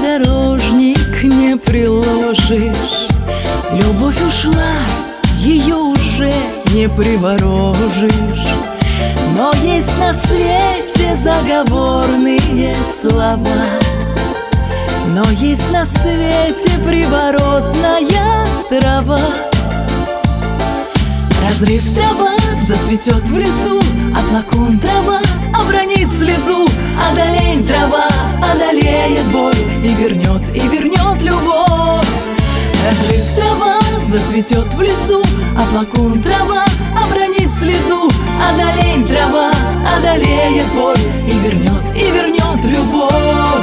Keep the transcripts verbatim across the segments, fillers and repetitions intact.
внедорожник не приложишь. Любовь ушла, ее уже не приворожишь. Но есть на свете заговорные слова, но есть на свете приворотная трава. Разрыв трава зацветет в лесу, оплакун трава обронит слезу. Одолень трава, одолеет боль и вернет, и вернет любовь. Разрыв трава зацветет в лесу, оплакун трава обронит слезу. Одолень трава, одолеет боль и вернет, и вернет любовь.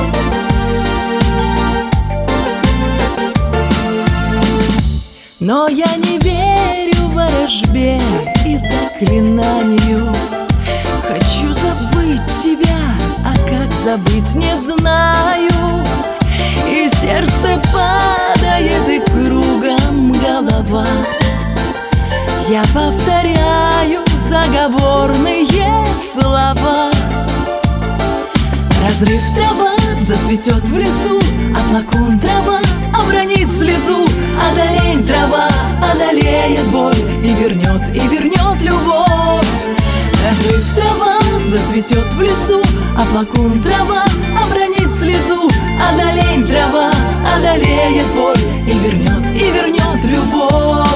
Но я не верю ворожбе и заклинанию. Хочу забыть тебя, а как забыть не знаю. И сердце падает, и кругом голова. Я повторяю заговорные слова. Разрыв трава зацветет в лесу, оплакун трава обронит слезу. Одолень трава, одолеет боль и вернет, и вернет любовь. Разрыв трава зацветет в лесу, оплакун трава обронит слезу. Одолень трава, одолеет боль и вернет, и вернет любовь.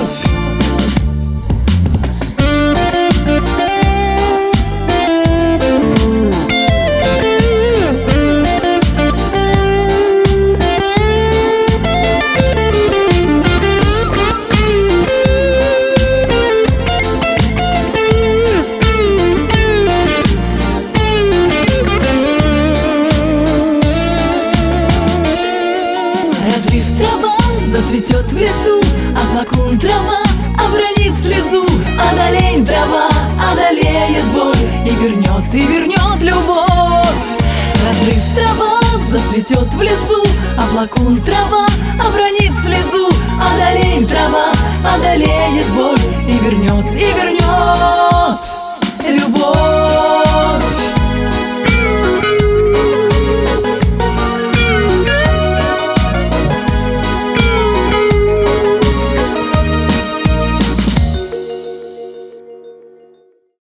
Разрыв трава зацветет в лесу, оплакун трава обронит слезу. Одолень трава, одолеет боль и вернет, и вернет любовь. Разрыв трава зацветет в лесу, оплакун трава обронит слезу. Одолень трава, одолеет боль и вернет, и вернет любовь.